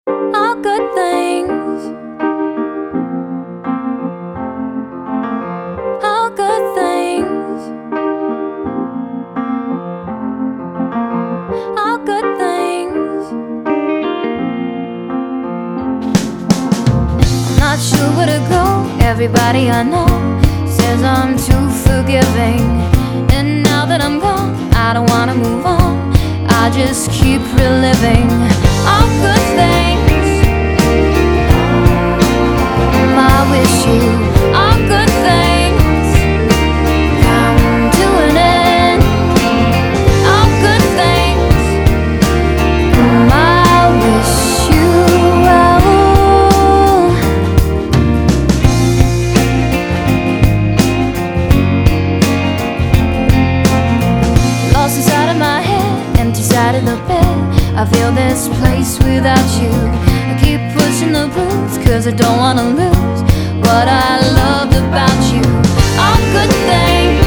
all good things, all good things, all good things. I'm not sure where to go. Everybody I know says I'm too forgiving, and now that I'm gone, I don't wanna move on. I just keep reliving all good things. I wish you all good things come to an end. All good things. I wish you well. Lost inside of my head, empty side of the bed. I feel this place without you. I keep pushing the blues, cause I don't wanna lose what I loved about you. All good things.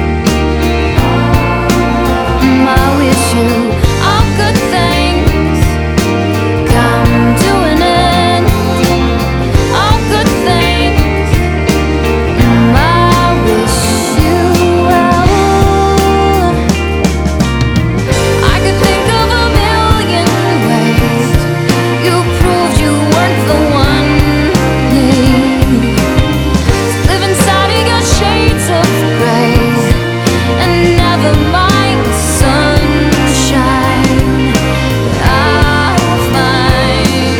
I wish you all good things come to an end. All good things. I wish you well. I could think of a million ways you proved you weren't the one. To live inside of your shades of gray and never mind the sunshine that I'll find.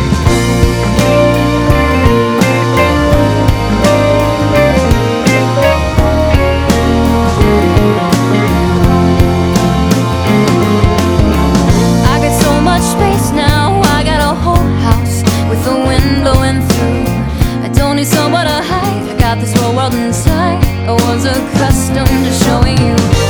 I got so much space now. I got a whole house with a window in through. I don't need somewhere to hide. I got this whole world inside. I was accustomed to showing you